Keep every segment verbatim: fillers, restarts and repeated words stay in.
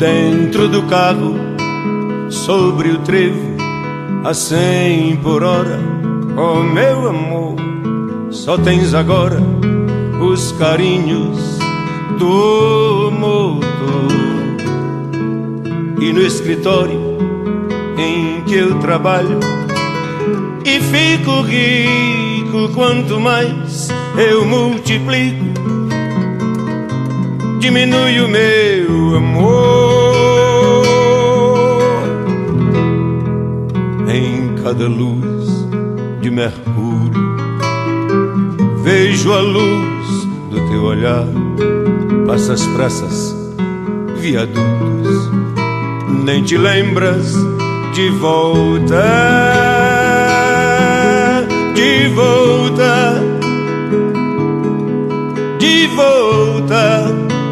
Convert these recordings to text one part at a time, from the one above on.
dentro do carro, sobre o trevo, a cem por hora. Oh meu amor, só tens agora os carinhos do motor. E no escritório em que eu trabalho, e fico rico quanto mais eu multiplico, diminui o meu amor. Em cada luz de mercúrio vejo a luz do teu olhar. Passa as praças, viadutos, nem te lembras de volta, de volta, de volta.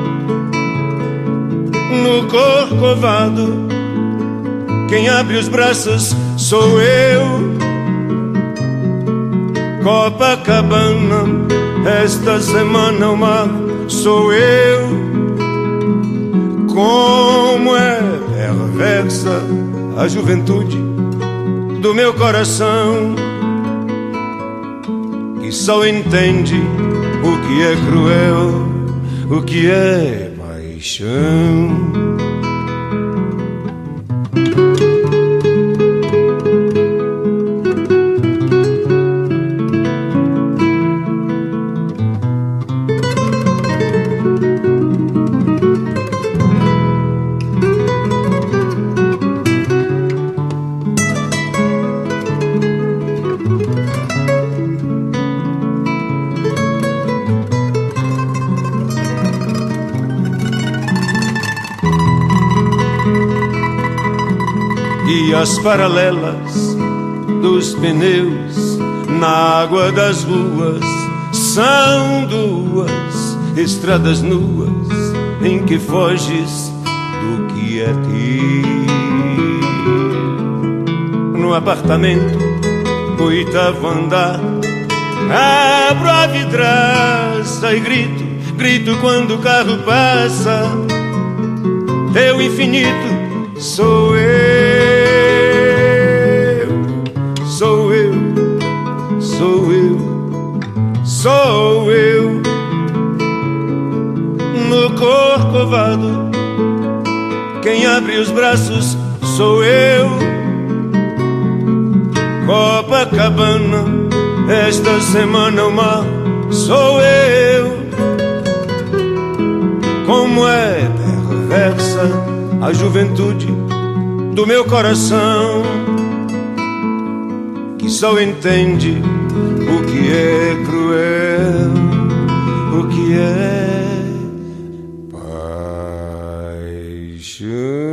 No Corcovado, quem abre os braços sou eu. Copacabana, esta semana o mar sou eu. Como é perversa a juventude do meu coração, que só entende o que é cruel, o que é paixão. E as paralelas dos pneus na água das ruas são duas estradas nuas em que foges do que é teu. No apartamento, oitavo andar, abro a vidraça e grito, grito quando o carro passa. Teu infinito sou eu. Sou eu, sou eu, sou eu. No Corcovado, quem abre os braços sou eu. Copacabana, esta semana o mar sou eu. Como é perversa a juventude do meu coração, que só entende o que é cruel, o que é paixão.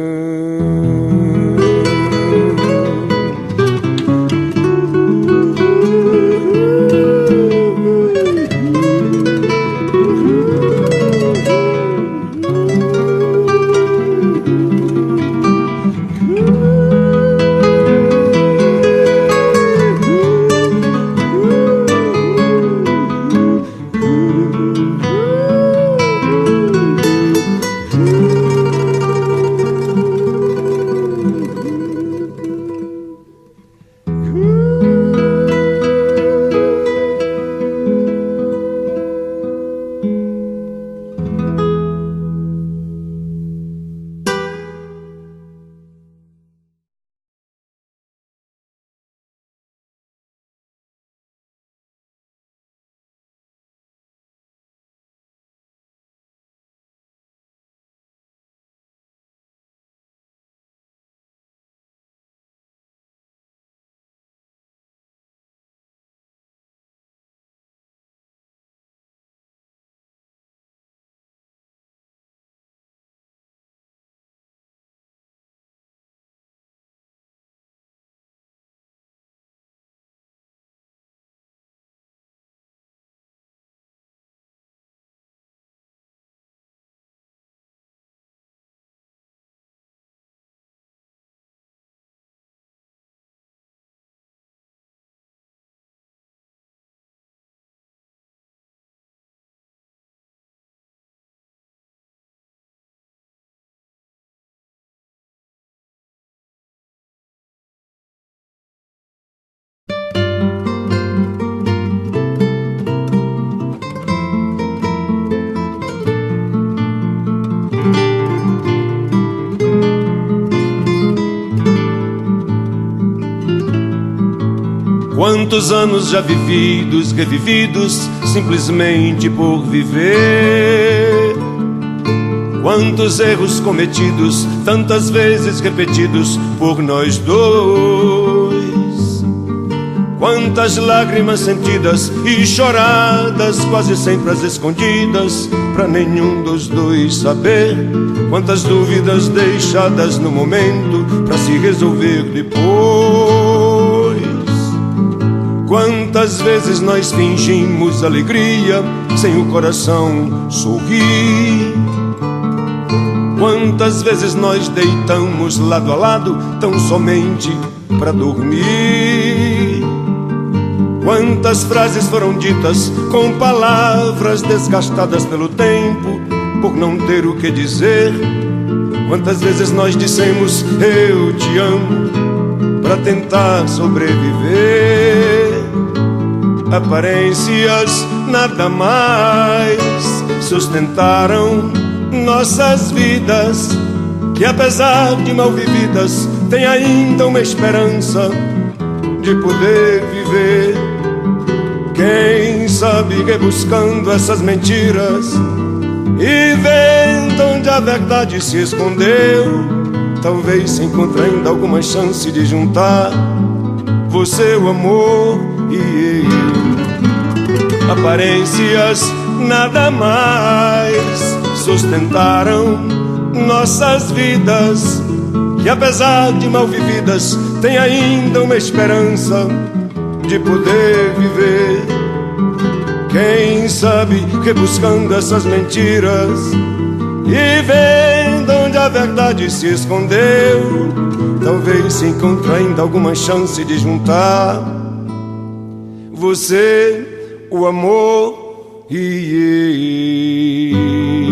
Ooh. Quantos anos já vividos, revividos, simplesmente por viver. Quantos erros cometidos, tantas vezes repetidos por nós dois. Quantas lágrimas sentidas e choradas, quase sempre às escondidas, pra nenhum dos dois saber. Quantas dúvidas deixadas no momento pra se resolver depois. Quantas vezes nós fingimos alegria sem o coração sorrir. Quantas vezes nós deitamos lado a lado tão somente pra dormir. Quantas frases foram ditas com palavras desgastadas pelo tempo, por não ter o que dizer. Quantas vezes nós dissemos eu te amo pra tentar sobreviver. Aparências nada mais sustentaram nossas vidas, que apesar de mal vividas tem ainda uma esperança de poder viver. Quem sabe rebuscando essas mentiras e vendo onde a verdade se escondeu, talvez se encontre ainda alguma chance de juntar você, o amor e eu. Aparências nada mais sustentaram nossas vidas, que apesar de mal vividas tem ainda uma esperança de poder viver. Quem sabe rebuscando essas mentiras e vendo onde a verdade se escondeu, talvez se encontre ainda alguma chance de juntar você, o amor e eu.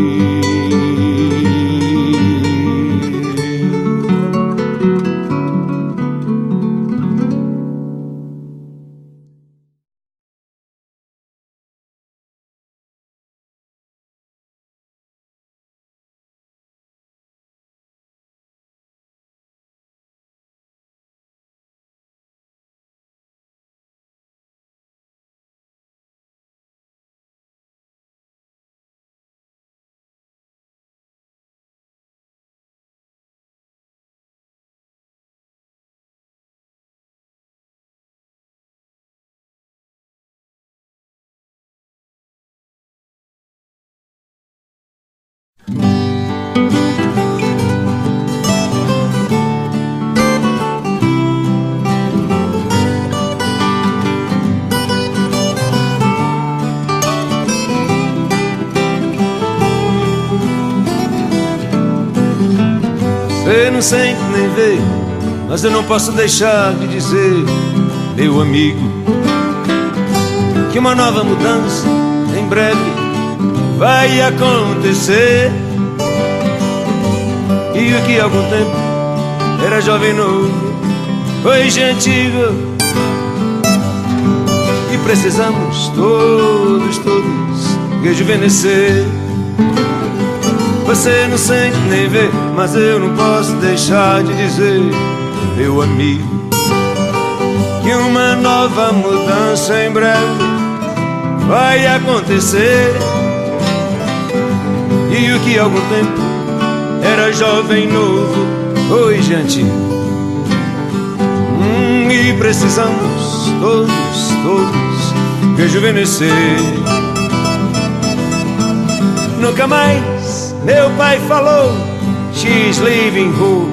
Você não sente nem vê, mas eu não posso deixar de dizer, meu amigo, que uma nova mudança em breve vai acontecer. E o que há algum tempo era jovem novo, hoje é antigo, e precisamos todos, todos rejuvenescer. Você não sente nem vê, mas eu não posso deixar de dizer, meu amigo, que uma nova mudança em breve vai acontecer. E o que há algum tempo era jovem novo, hoje é antigo, hum, e precisamos todos, todos rejuvenescer. Nunca mais meu pai falou she's leaving home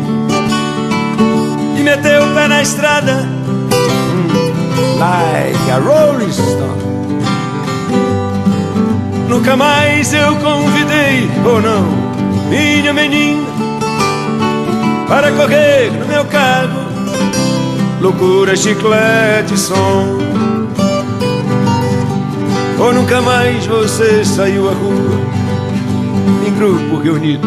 e meteu o pé na estrada like a rolling stone. Nunca mais eu convidei, ou não, minha menina para correr no meu carro, loucura, chiclete e som. Ou nunca mais você saiu à rua em grupo reunido,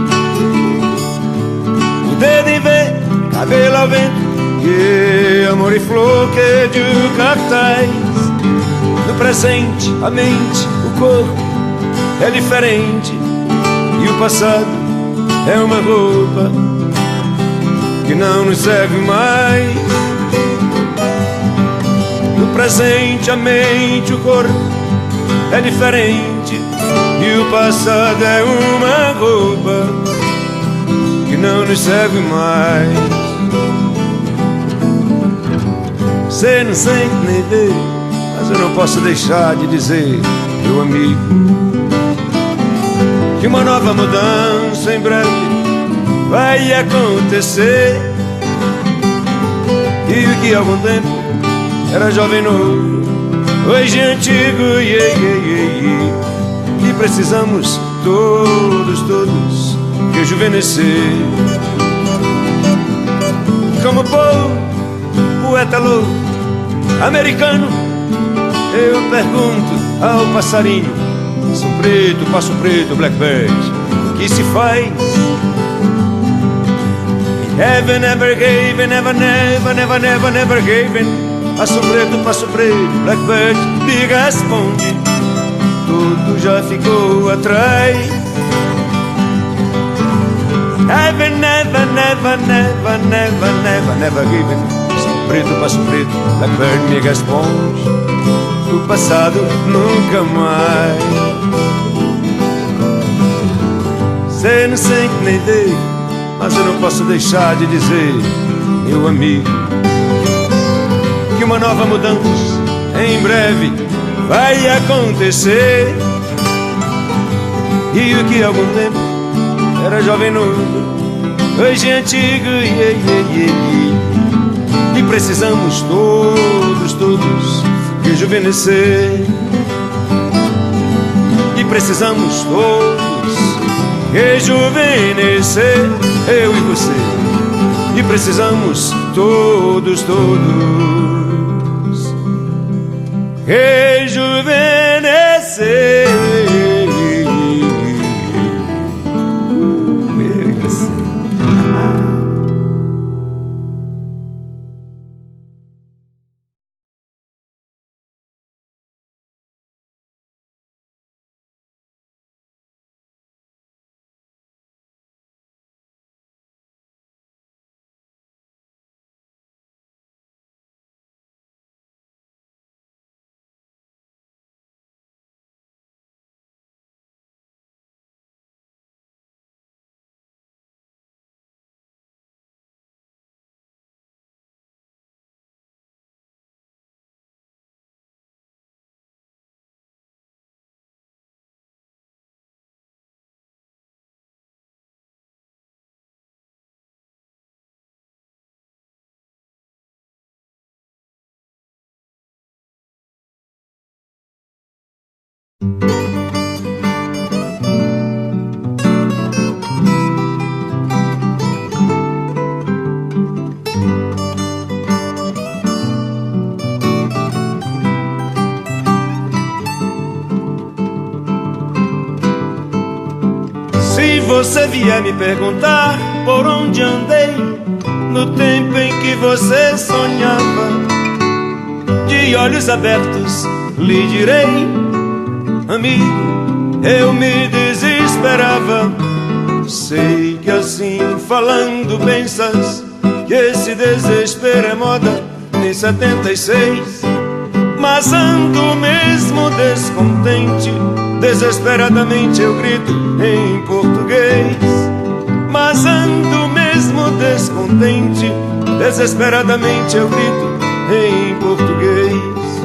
o dedo em V, cabelo ao vento, que amor e flor que de cartaz. No presente, a mente, o corpo é diferente, e o passado é uma roupa que não nos serve mais. No presente, a mente, o corpo é diferente. E o passado é uma roupa que não nos serve mais. Cê não sente nem vê, mas eu não posso deixar de dizer, meu amigo, que uma nova mudança em breve vai acontecer. E o que há algum tempo era jovem novo, hoje é antigo, yeah, yeah, yeah, yeah. E precisamos todos, todos rejuvenescer. Como o povo, poeta louco, americano, eu pergunto ao passarinho: passo preto, passo preto, blackbird, o que se faz? Heaven never gave, never, never, never, never, never gave. Passo preto, passo preto, blackbird, me responde: tudo já ficou atrás. Heaven never, never, never, never, never, never gave. Passo preto, passo preto, blackbird, me responde: o passado nunca mais. Cê não sente nem vê, mas eu não posso deixar de dizer, meu amigo, que uma nova mudança em breve vai acontecer. E o que há algum tempo era jovem novo, hoje é antigo, yeah, yeah, yeah, yeah. E precisamos todos, todos rejuvenescer. E precisamos todos rejuvenescer, eu e você. E precisamos todos, todos rejuvenescer, eu e você. Se você vier me perguntar por onde andei no tempo em que você sonhava, de olhos abertos lhe direi, amigo, eu me desesperava. Sei que assim falando pensas que esse desespero é moda em setenta e seis, mas ando mesmo descontente, desesperadamente eu grito em português. Mas ando mesmo descontente, desesperadamente eu grito em português.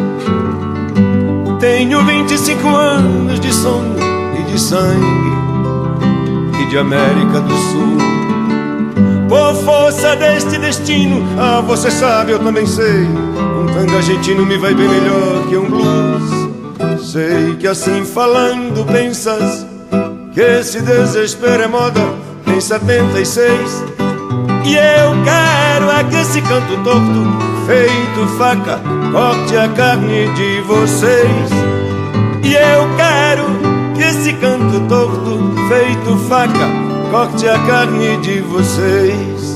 Tenho vinte e cinco anos de sono e de sangue e de América do Sul. Por força deste destino, ah, você sabe, eu também sei, um tango argentino me vai bem melhor que um blues. Sei que assim falando pensas que esse desespero é moda em setenta e seis, e eu quero é que esse canto torto, feito faca, corte a carne de vocês. E eu quero que esse canto torto, feito faca, corte a carne de vocês.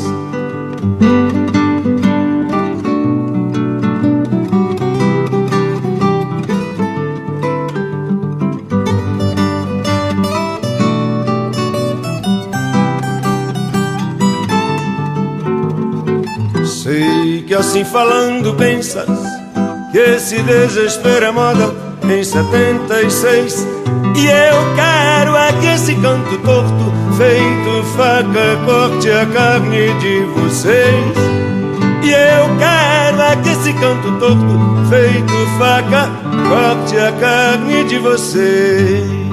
Sei que assim falando pensas que esse desespero é moda em setenta e seis. E eu quero é que esse canto torto, feito faca, corte a carne de vocês. E eu quero é que esse canto torto, feito faca, corte a carne de vocês.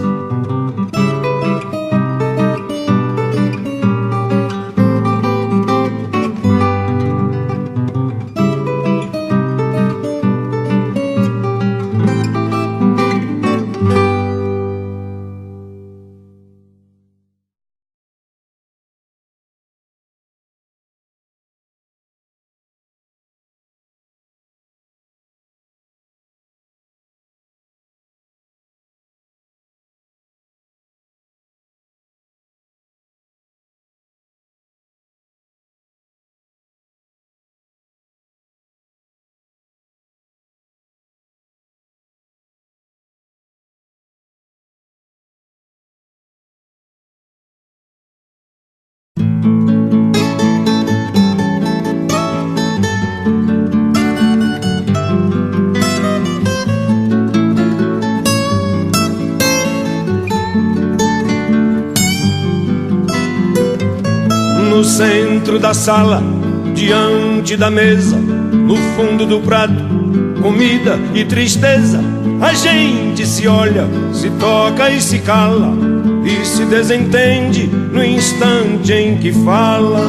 No centro da sala, diante da mesa, no fundo do prato, comida e tristeza. A gente se olha, se toca e se cala, e se desentende no instante em que fala.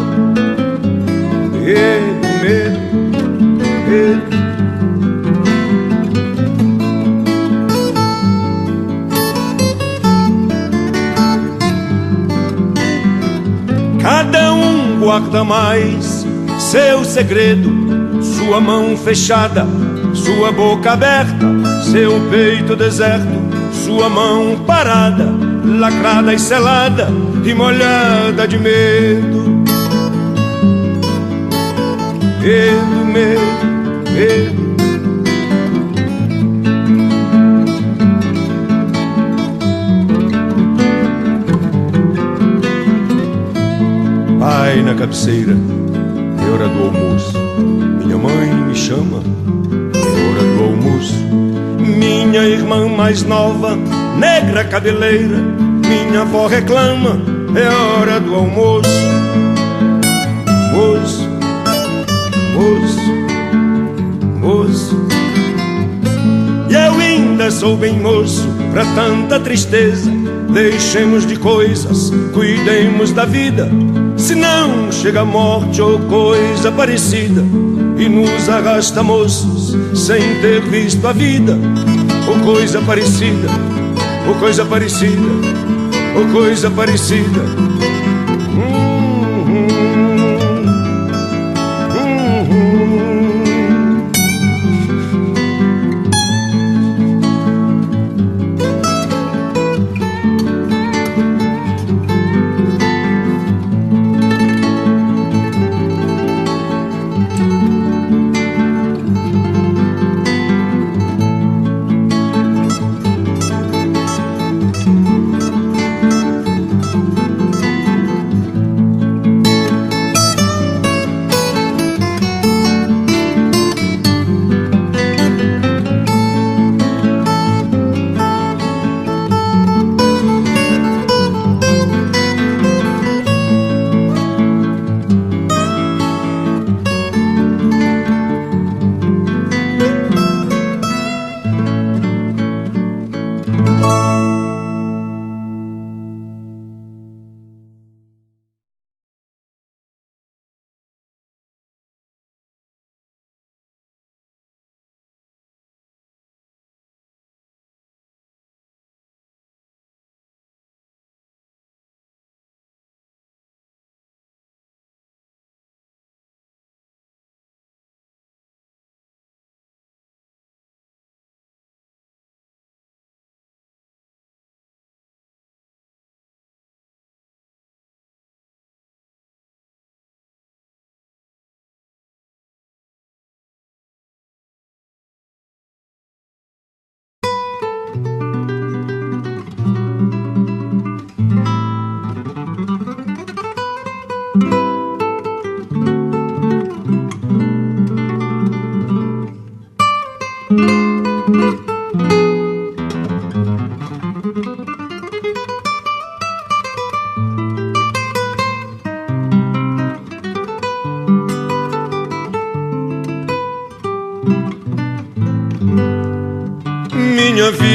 Medo, medo, medo. Cada um guarda mais seu segredo, sua mão fechada, sua boca aberta, seu peito deserto, sua mão parada, lacrada e selada e molhada de medo. Medo, medo, medo. Pai na cabeceira, é hora do almoço. Minha mãe me chama, é hora do almoço. Minha irmã mais nova, negra cabeleira, minha avó reclama, é hora do almoço. Moço, moço, moço. E eu ainda sou bem moço pra tanta tristeza. Deixemos de coisas, cuidemos da vida, senão chega a morte ou coisa parecida e nos arrasta moços sem ter visto a vida. Ou coisa parecida, ou coisa parecida, ou coisa parecida. Hum, hum, hum, hum.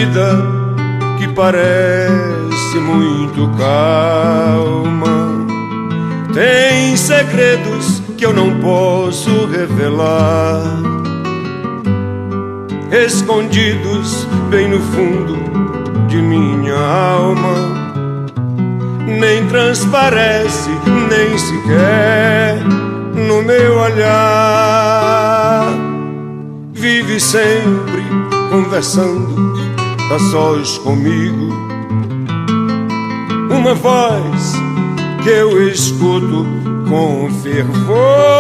vida que parece muito calma tem segredos que eu não posso revelar, escondidos bem no fundo de minha alma. Nem transparece, nem sequer no meu olhar. Vive sempre conversando a sós comigo, uma voz que eu escuto com fervor.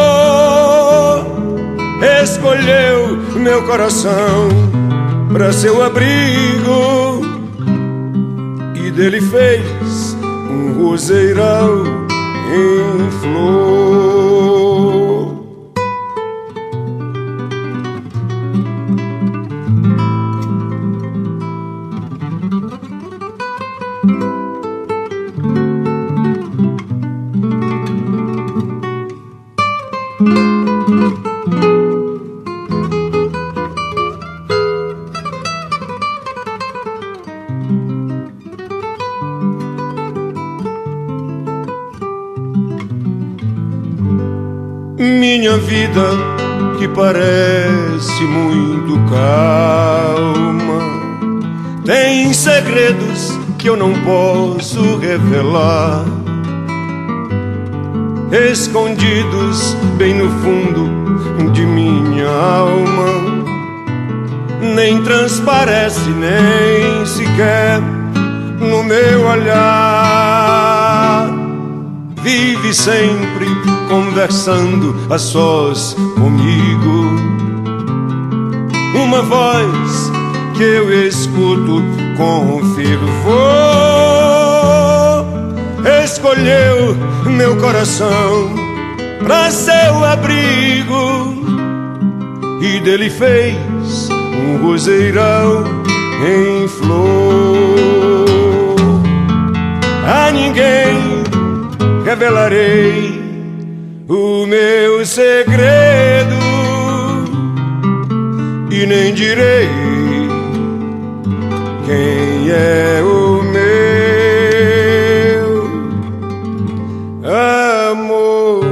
Escolheu meu coração para seu abrigo e dele fez um roseirão em flor. Minha vida que parece muito calma tem segredos que eu não posso revelar, escondidos bem no fundo de minha alma. Nem transparece, nem sequer no meu olhar. Vive sempre conversando a sós comigo, uma voz que eu escuto com fervor. Escolheu meu coração pra seu abrigo e dele fez um roseirão em flor. A ninguém revelarei o meu segredo e nem direi quem é o meu amor.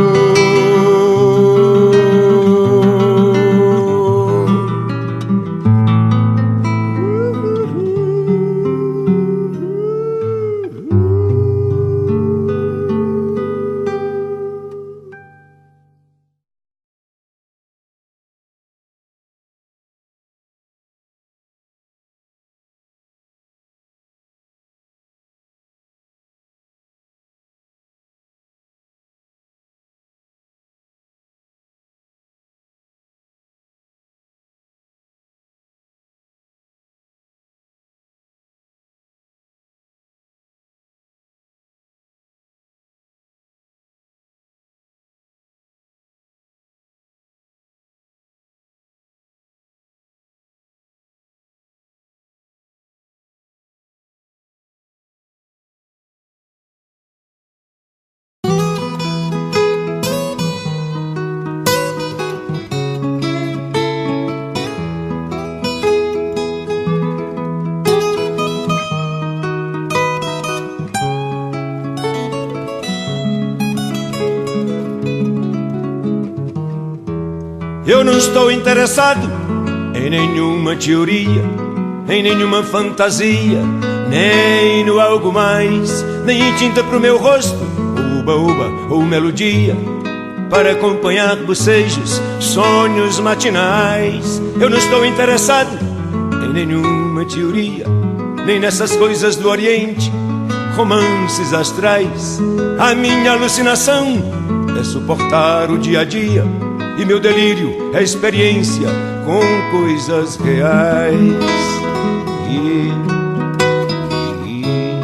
Eu não estou interessado em nenhuma teoria, em nenhuma fantasia, nem no algo mais, nem em tinta pro meu rosto, uba-uba ou melodia, para acompanhar bocejos, sonhos matinais. Eu não estou interessado em nenhuma teoria, nem nessas coisas do Oriente, romances astrais. A minha alucinação é suportar o dia a dia, e meu delírio é experiência com coisas reais. E, e,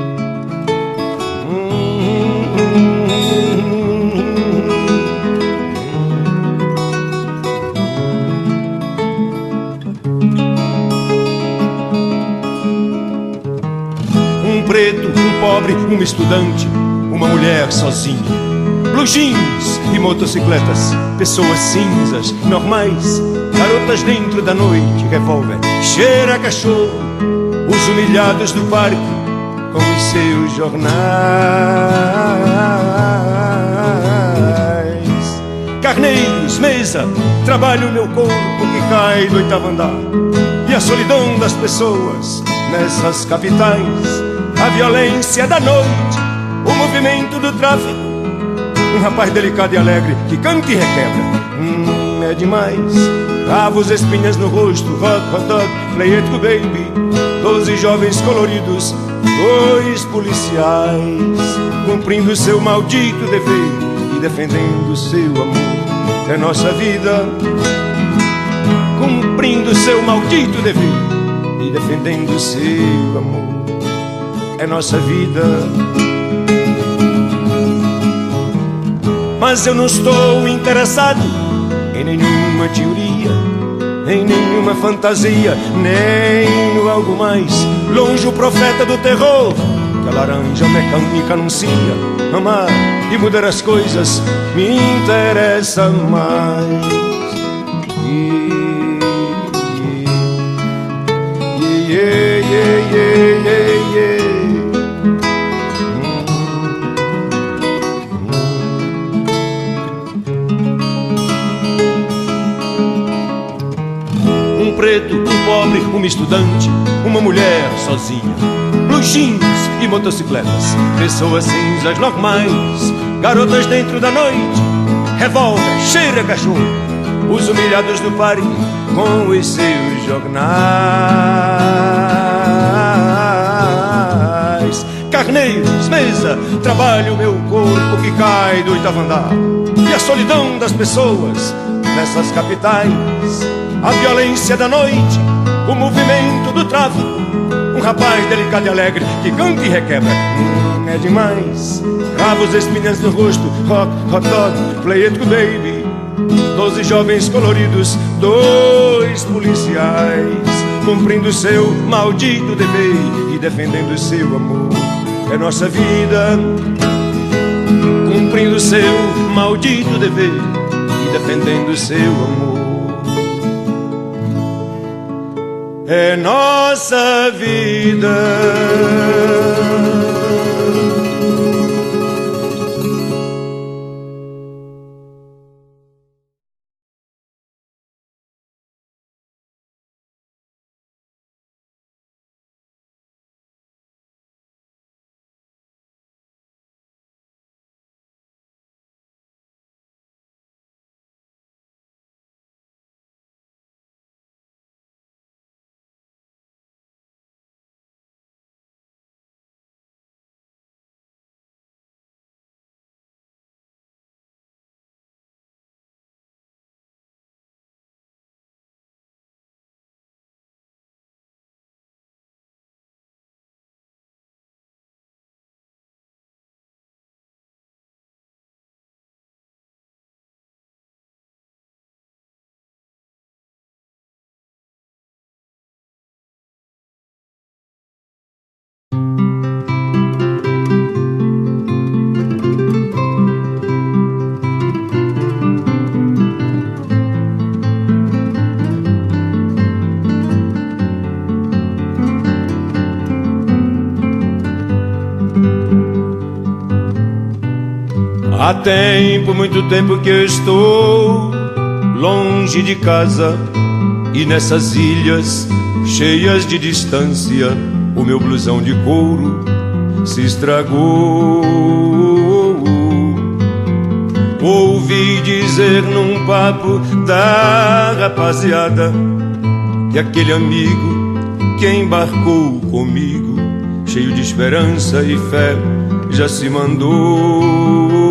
hum, um preto, um pobre, um estudante, uma mulher sozinha, blue jeans e motocicletas, pessoas cinzas, normais, garotas dentro da noite, revólver, cheira a cachorro, os humilhados do parque com os seus jornais. Carneiros, mesa, trabalho meu corpo que cai do oitavo andar. E a solidão das pessoas nessas capitais, a violência da noite, o movimento do tráfico. Um rapaz delicado e alegre que canta e requebra. Hum, é demais. Cravos, espinhas no rosto, rock, hot dog, play it go baby. Doze jovens coloridos, dois policiais, cumprindo seu maldito dever e defendendo seu amor. É nossa vida, cumprindo seu maldito dever e defendendo seu amor. É nossa vida. Mas eu não estou interessado em nenhuma teoria, em nenhuma fantasia, nem no algo mais. Longe o profeta do terror, que a laranja mecânica anuncia. Amar e mudar as coisas me interessa mais. Yeah, yeah, yeah, yeah, yeah, yeah. Um preto, um pobre, uma estudante, uma mulher sozinha, blue jeans e motocicletas, pessoas cinzas normais, garotas dentro da noite, revólver, cheira a cachorro, os humilhados do parque com os seus jornais. Carneiros, mesa, trabalho meu corpo que cai do oitavo andar. E a solidão das pessoas nessas capitais, a violência da noite, o movimento do tráfico. Um rapaz delicado e alegre que canta e requebra. Hum, é demais. Cravos, espinhas no rosto, rock, hot dog, play it go baby. Doze jovens coloridos, dois policiais, cumprindo seu maldito dever e defendendo seu amor. É nossa vida, cumprindo seu maldito dever e defendendo seu amor. É nossa vida. Há tempo, muito tempo que eu estou longe de casa, e nessas ilhas cheias de distância o meu blusão de couro se estragou. Ouvi dizer num papo da rapaziada que aquele amigo que embarcou comigo, cheio de esperança e fé, já se mandou.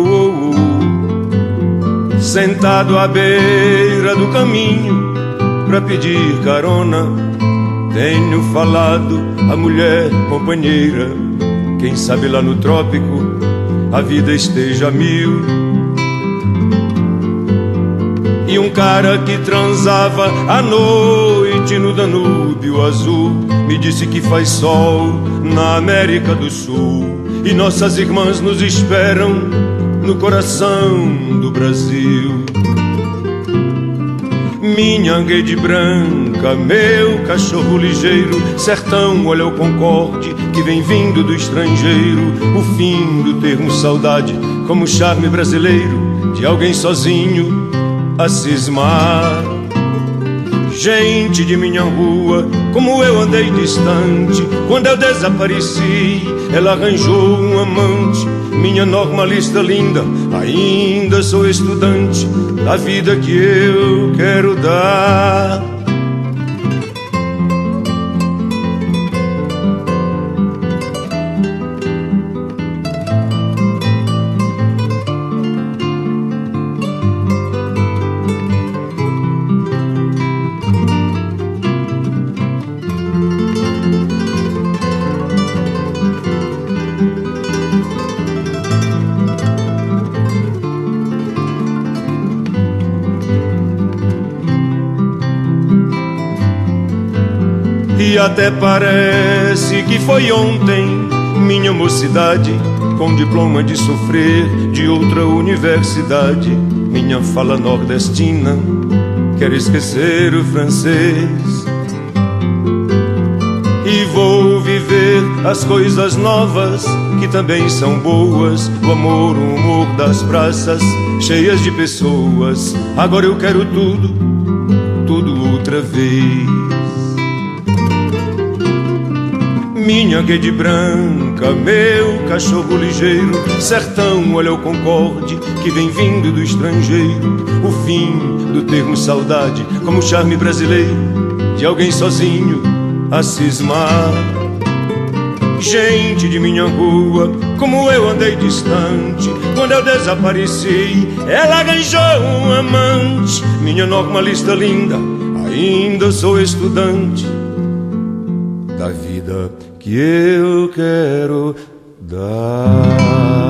Sentado à beira do caminho pra pedir carona, tenho falado a mulher companheira, quem sabe lá no trópico a vida esteja a mil. E um cara que transava à noite no Danúbio azul me disse que faz sol na América do Sul e nossas irmãs nos esperam no coração do Brasil. Minha rede branca, meu cachorro ligeiro, sertão, olha o concorde que vem vindo do estrangeiro. O fim do termo saudade, como charme brasileiro de alguém sozinho a cismar. Gente de minha rua, como eu andei distante, quando eu desapareci, ela arranjou um amante. Minha normalista linda, ainda sou estudante da vida que eu quero dar. E até parece que foi ontem, minha mocidade, com diploma de sofrer de outra universidade. Minha fala nordestina quer esquecer o francês. E vou viver as coisas novas que também são boas. O amor, o humor das praças cheias de pessoas. Agora eu quero tudo, tudo outra vez. Minha rede branca, meu cachorro ligeiro, sertão, olha o concorde que vem vindo do estrangeiro. O fim do termo saudade, como charme brasileiro de alguém sozinho a cismar. Gente de minha rua, como eu andei distante, quando eu desapareci, ela arranjou um amante. Minha normalista linda, ainda sou estudante da vida que eu quero dar.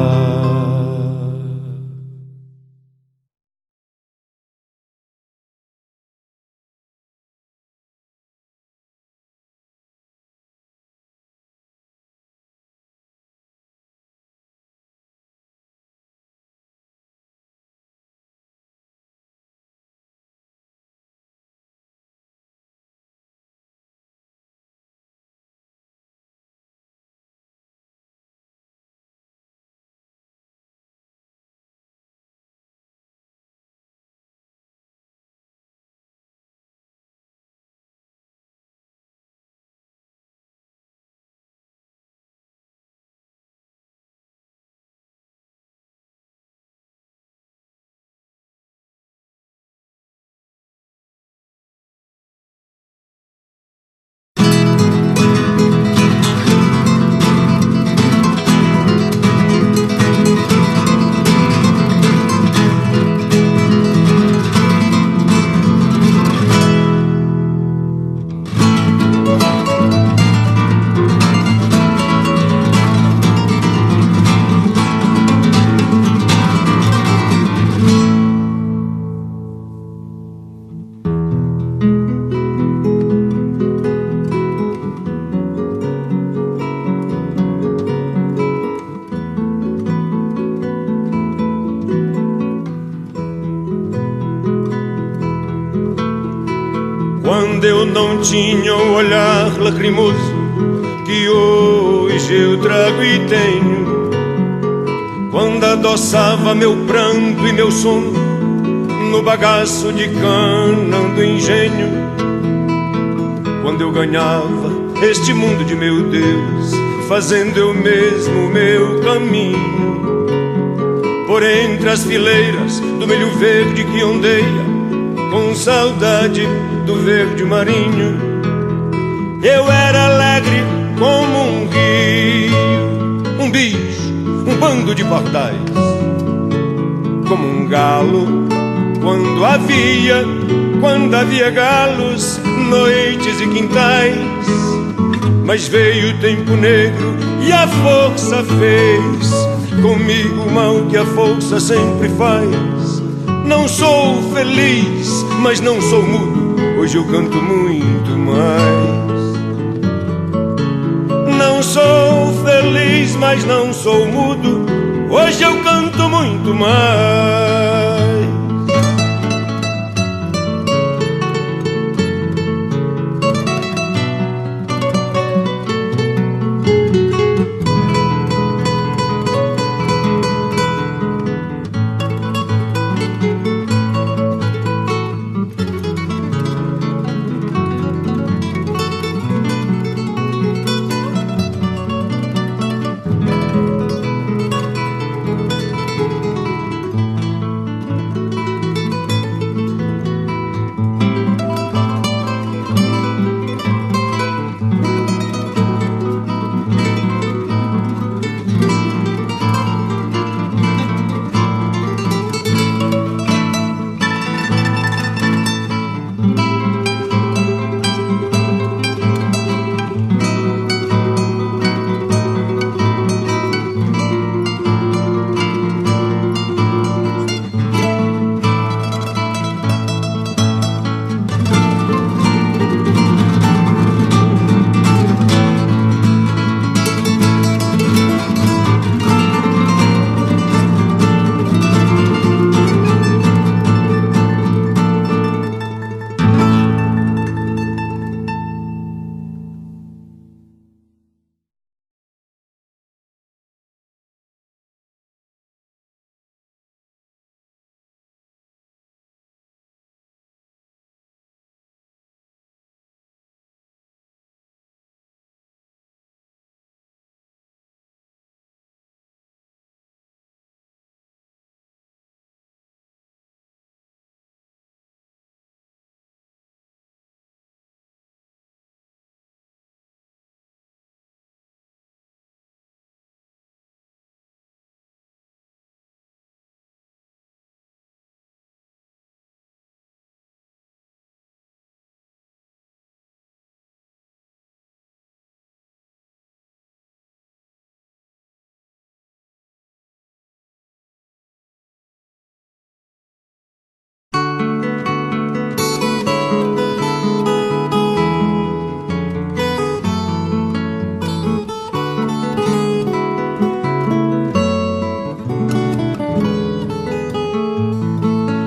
Quando eu não tinha o olhar lacrimoso que hoje eu trago e tenho, quando adoçava meu pranto e meu sono no bagaço de cana do engenho, quando eu ganhava este mundo de meu Deus, fazendo eu mesmo o meu caminho, por entre as fileiras do milho verde que ondeia com saudade do verde marinho. Eu era alegre como um rio, um bicho, um bando de pardais, como um galo quando havia, quando havia galos, noites e quintais. Mas veio o tempo negro e a força fez comigo o mal que a força sempre faz. Não sou feliz, mas não sou mudo, hoje eu canto muito mais. Não sou feliz, mas não sou mudo, hoje eu canto muito mais.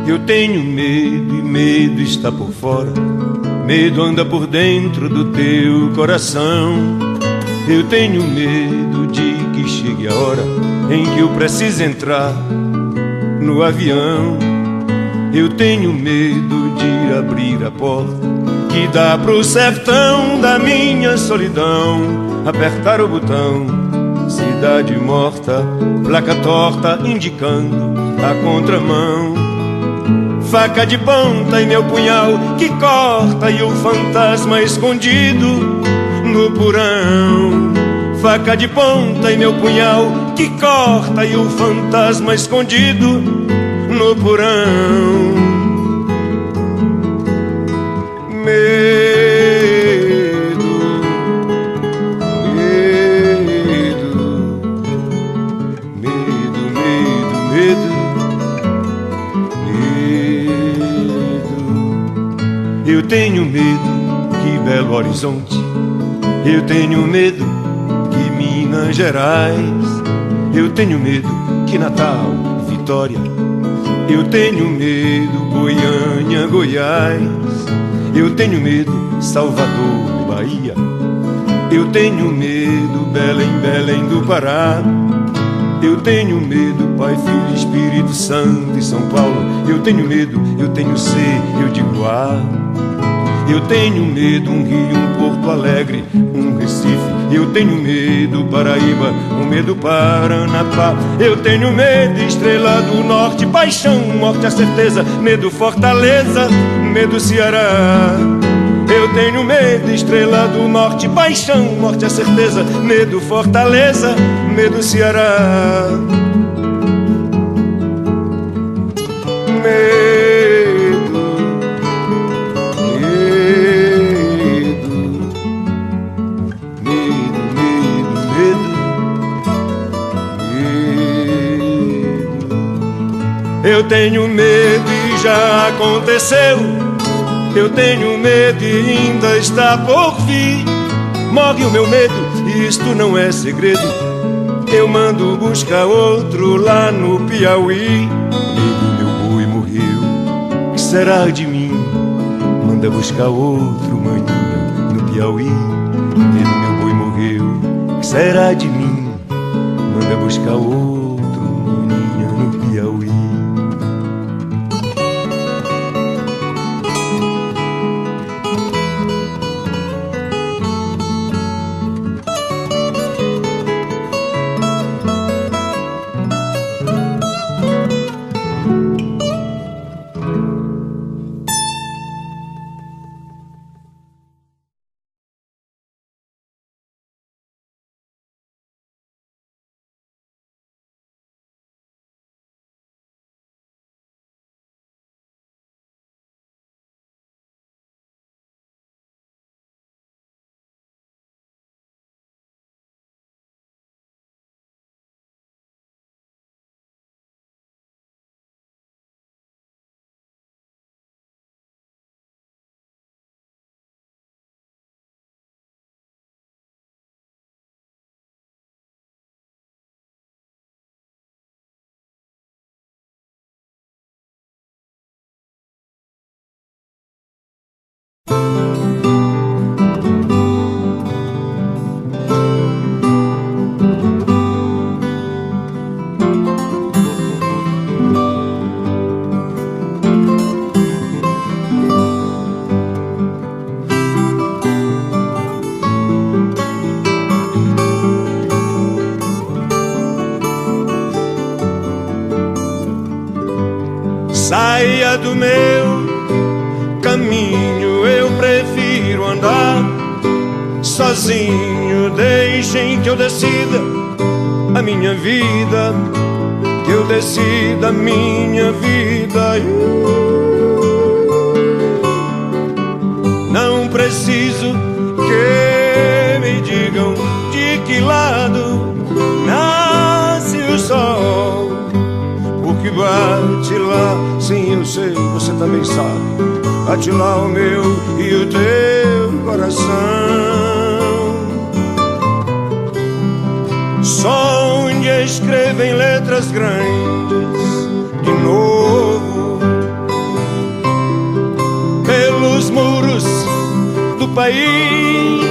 Eu tenho medo e medo está por fora, medo anda por dentro do teu coração. Eu tenho medo de que chegue a hora em que eu preciso entrar no avião. Eu tenho medo de abrir a porta que dá pro sertão da minha solidão, apertar o botão, cidade morta, placa torta indicando a contramão. Faca de ponta e meu punhal que corta e o fantasma escondido no porão. Faca de ponta e meu punhal que corta e o fantasma escondido no porão. Medo, medo, medo, medo, medo, medo. Eu tenho medo que Belo Horizonte, eu tenho medo que Minas Gerais, eu tenho medo que Natal, Vitória, eu tenho medo Goiânia, Goiás, eu tenho medo Salvador, Bahia, eu tenho medo Belém, Belém do Pará, eu tenho medo Pai, Filho, Espírito Santo e São Paulo, eu tenho medo, eu tenho sede, eu digo ah. Eu tenho medo um Rio, um Porto Alegre, um Recife. Eu tenho medo Paraíba, um medo Paranapá. Eu tenho medo Estrela do Norte, paixão, morte, a certeza. Medo Fortaleza, medo Ceará. Eu tenho medo Estrela do Norte, paixão, morte, a certeza. Medo Fortaleza, medo Ceará. Medo. Eu tenho medo e já aconteceu. Eu tenho medo e ainda está por vir. Morre o meu medo e isto não é segredo. Eu mando buscar outro lá no Piauí. Nego, meu boi morreu, que será de mim? Manda buscar outro, maninha, no Piauí. Nego, meu boi morreu, que será de mim? Manda buscar outro, maninha, no Piauí. Saia do meu caminho, eu prefiro andar sozinho. Deixem que eu decida a minha vida, que eu decida a minha vida. Não preciso que me digam de que lado nasce o sol, porque bate lá, sim, eu sei, você também sabe, bate lá o meu e o teu coração. Sonhe, escreva em letras grandes de novo país.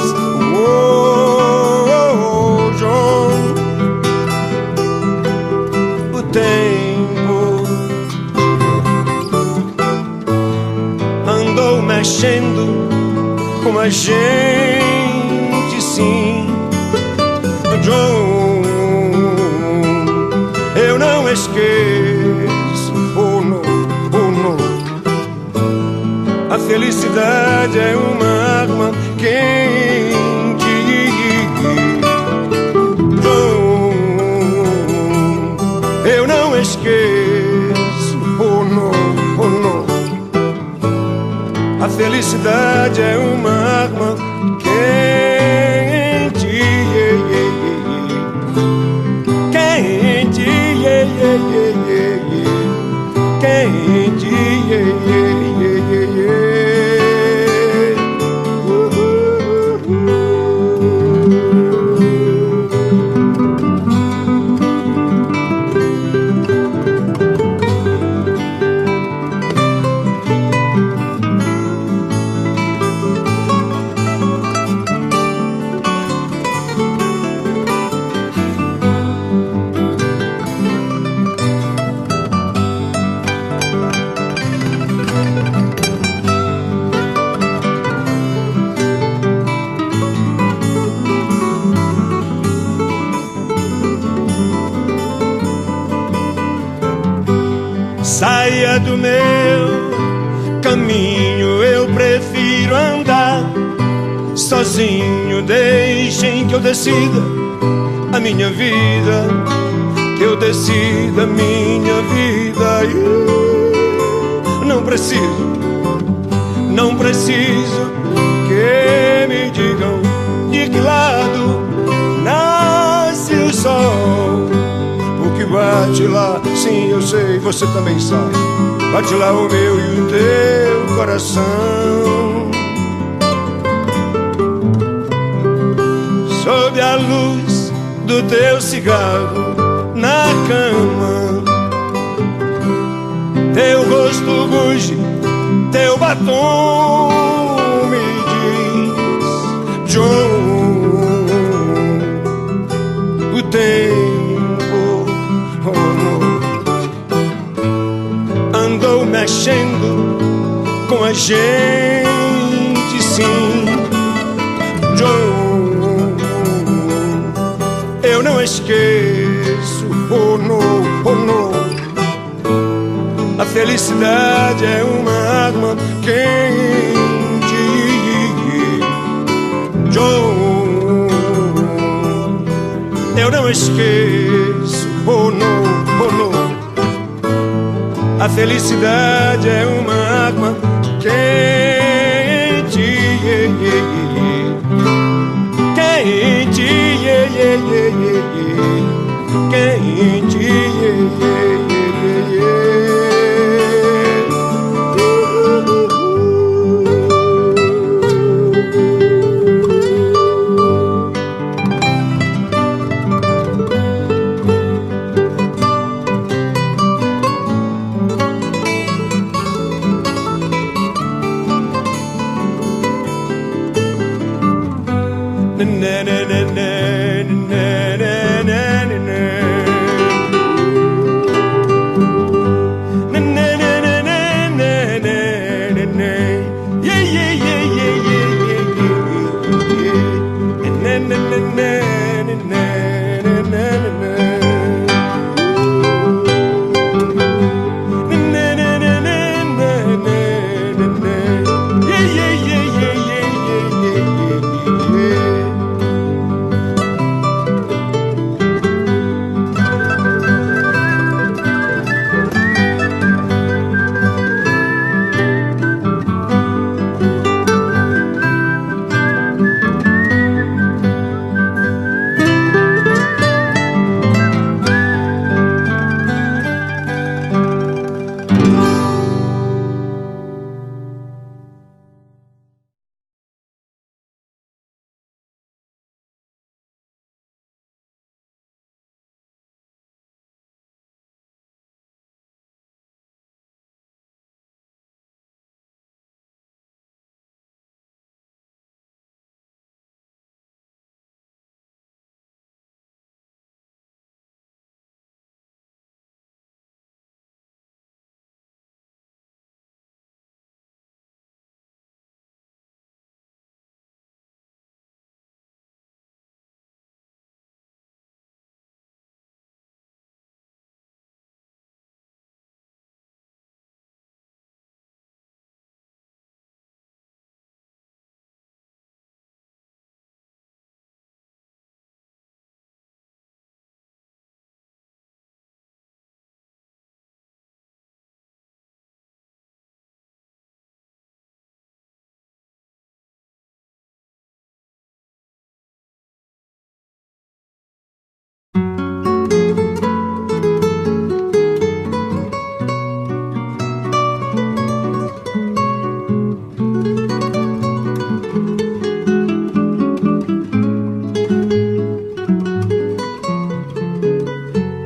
Oh, oh, oh, João, o tempo andou mexendo com a gente, sim. João, eu não esqueço, oh não, oh não. A felicidade é uma arma quente. João, eu não esqueço, oh não, oh não. A felicidade é uma arma quente. Quente, yeah, yeah, yeah, yeah, yeah. Quente, yeah, yeah, yeah, yeah, yeah. Uh, uh, uh, saia do meu caminho, eu prefiro andar sozinho. Deixem que eu decida a minha vida, que eu decida a minha vida. E não preciso, não preciso que me digam de que lado nasce o sol. Que bate lá, sim, eu sei, você também sabe. Bate lá o meu e o teu coração. Sob a luz do teu cigarro na cama, teu rosto ruge, teu batom me diz: João, o tempo andou mexendo com a gente, sim. João, eu não esqueço, oh não, oh não. A felicidade é uma arma quente. João, eu não esqueço, oh não, oh não. A felicidade é uma arma quente, yeah, yeah, yeah. Quente, yeah, yeah, yeah, yeah. Quente, yeah, yeah, yeah, yeah. Na na na na na na na na na.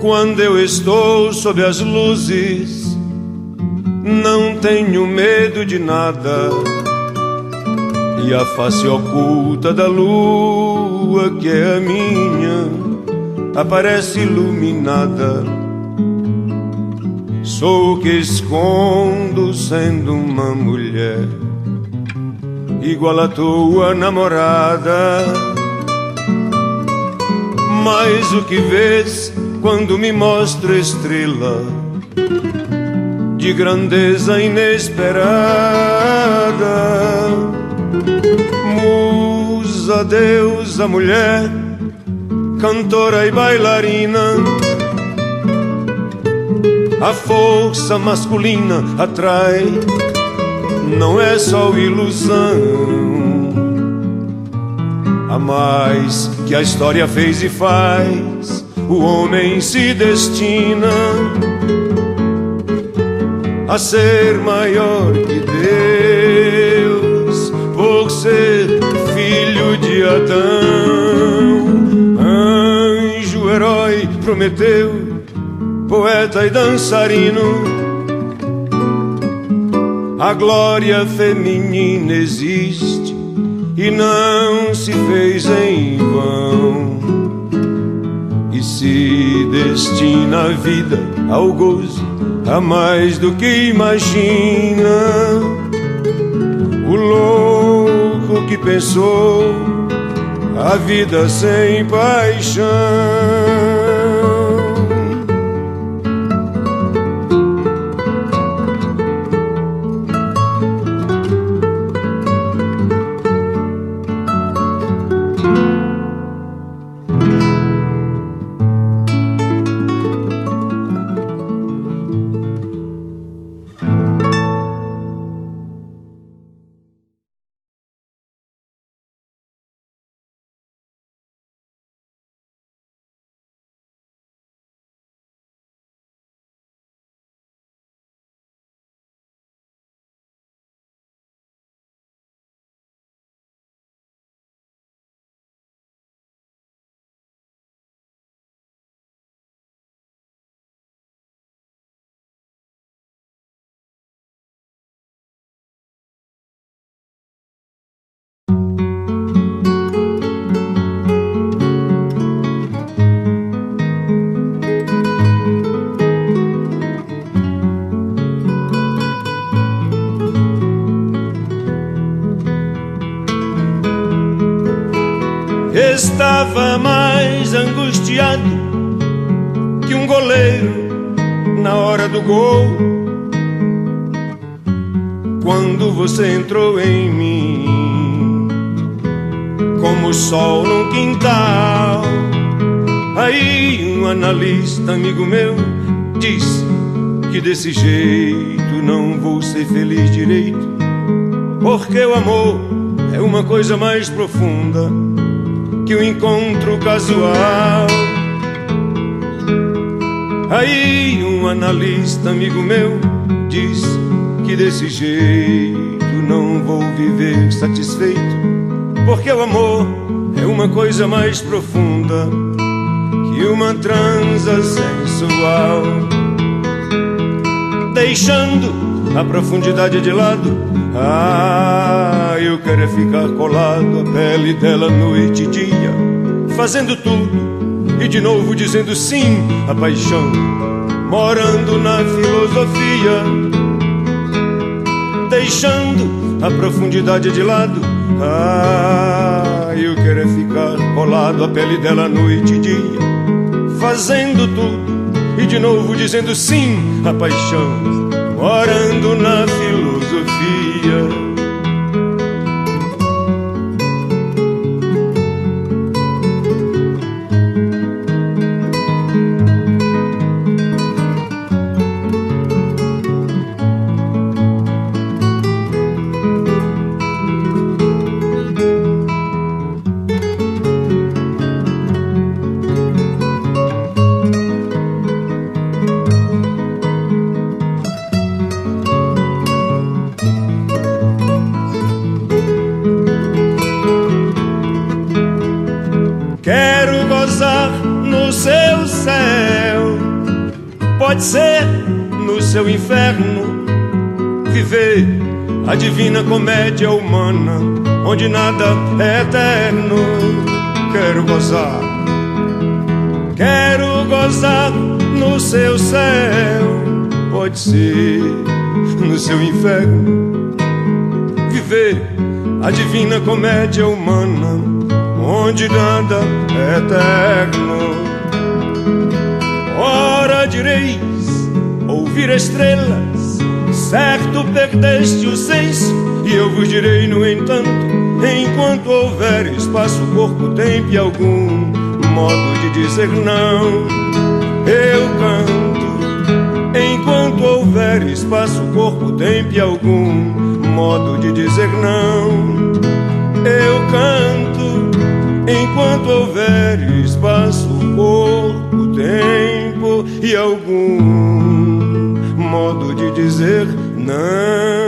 Quando eu estou sob as luzes, não tenho medo de nada. E a face oculta da lua, que é a minha, aparece iluminada. Sou o que escondo sendo uma mulher, igual a tua namorada. Mas o que vês quando me mostro estrela de grandeza inesperada? Musa, deusa, mulher, cantora e bailarina, a força masculina atrai, não é só ilusão. Há mais que a história fez e faz, o homem se destina a ser maior que Deus, por ser filho de Adão. Anjo, herói, Prometeu, poeta e dançarino, a glória feminina existe e não se fez em vão. E se destina a vida ao gozo, a mais do que imagina. O louco que pensou a vida sem paixão. Estava mais angustiado que um goleiro na hora do gol, quando você entrou em mim, como o sol num quintal. Aí um analista amigo meu disse que desse jeito não vou ser feliz direito, porque o amor é uma coisa mais profunda que o encontro casual. Aí um analista amigo meu disse que desse jeito não vou viver satisfeito, porque o amor é uma coisa mais profunda que uma transa sensual. Deixando a profundidade de lado, ah, eu quero é ficar colado à pele dela noite e dia, fazendo tudo e de novo dizendo sim à paixão, morando na filosofia. Deixando a profundidade de lado, ah, eu quero é ficar colado à pele dela noite e dia, fazendo tudo e de novo dizendo sim à paixão, morando na filosofia. pode ser no seu inferno viver a divina comédia humana, onde nada é eterno. Quero gozar, quero gozar no seu céu, pode ser no seu inferno viver a divina comédia humana, onde nada é eterno. Ora direis ouvir estrelas, certo perdeste o senso, e eu vos direi no entanto, enquanto houver espaço, corpo, tempo e algum modo de dizer não, eu canto. Enquanto houver espaço, corpo, tempo e algum modo de dizer não, eu canto. Enquanto houver espaço, corpo, tempo e algum modo de dizer não.